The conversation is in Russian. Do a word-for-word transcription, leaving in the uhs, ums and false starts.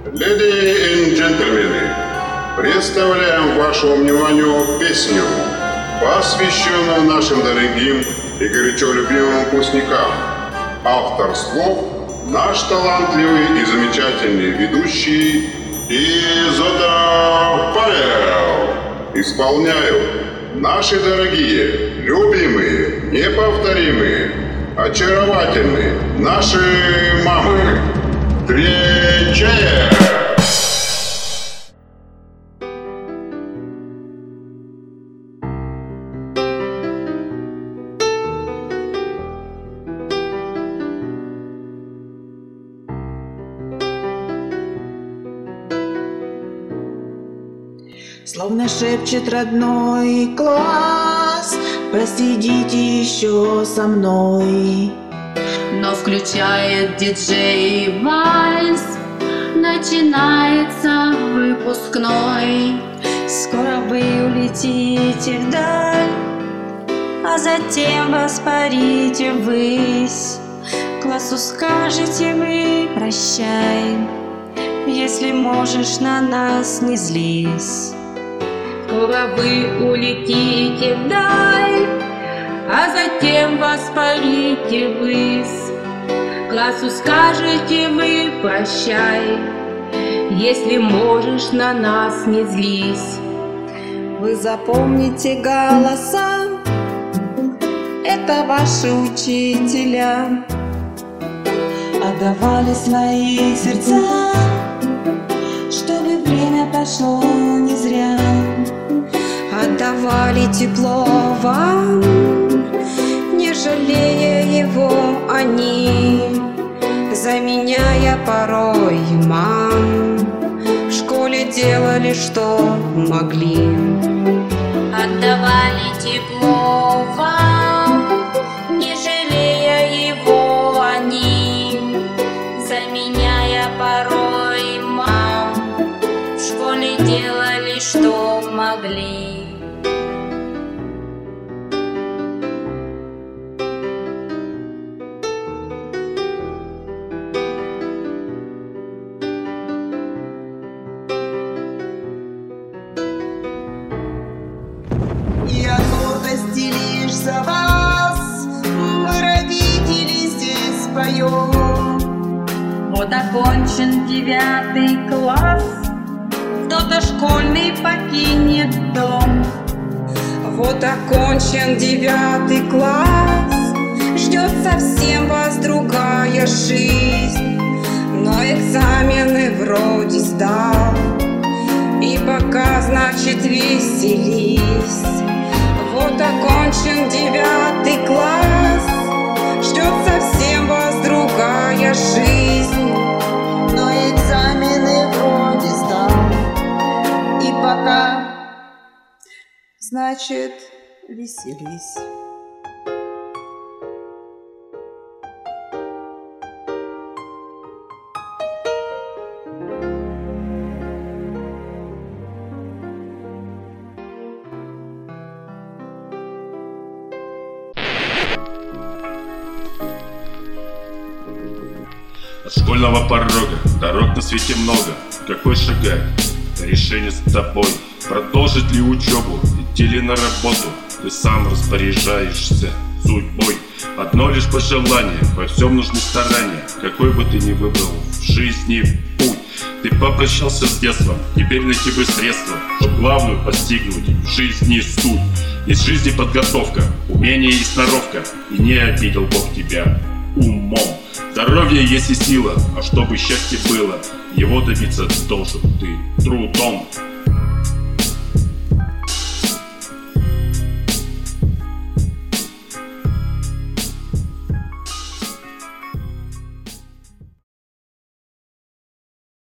Леди и джентльмены, представляем вашему вниманию песню, посвященную нашим дорогим и горячо любимым выпускникам. Автор слов – наш талантливый и замечательный ведущий Изотов Павел. Исполняют наши дорогие, любимые, неповторимые, очаровательные наши мамы. Встречаем! Словно шепчет родной класс, просидите еще со мной. Но включает диджей вальс, начинается выпускной. Скоро вы улетите вдаль, а затем воспарите ввысь. Классу скажете вы прощай, если можешь, на нас не злись. Скоро вы улетите вдаль, а затем воспарите ввысь. Классу скажете вы прощай, если можешь, на нас не злись. Вы запомните голоса, это ваши учителя. Отдавали свои сердца, чтобы время прошло не зря. Отдавали тепло вам, не жалея его они, заменяя порой мам. В школе делали, что могли. Отдавали тепло вам, не жалея его они, заменяя порой мам. В школе делали, что могли. И от гордости лишь за вас мы, родители, здесь поем. Вот окончен девятый класс, кто-то школьный покинет дом. Вот окончен девятый класс, ждет совсем вас другая жизнь. Но экзамены вроде сдал, и пока, значит, веселись. Вот окончен девятый класс, ждет совсем вас другая жизнь. Но экзамены вроде сдал, и пока, значит, веселись. От школьного порога дорог на свете много. Какой шагать? Решение с тобой. Продолжить ли учебу? Идти ли на работу? Ты сам распоряжаешься судьбой. Одно лишь пожелание, во всем нужны старания. Какой бы ты ни выбрал в жизни путь, ты попрощался с детством, теперь найти бы средства, чтоб главную постигнуть в жизни суть. Есть в жизни подготовка, умение и сноровка, и не обидел Бог тебя умом. Здоровье есть и сила, а чтобы счастье было, его добиться должен ты трудом.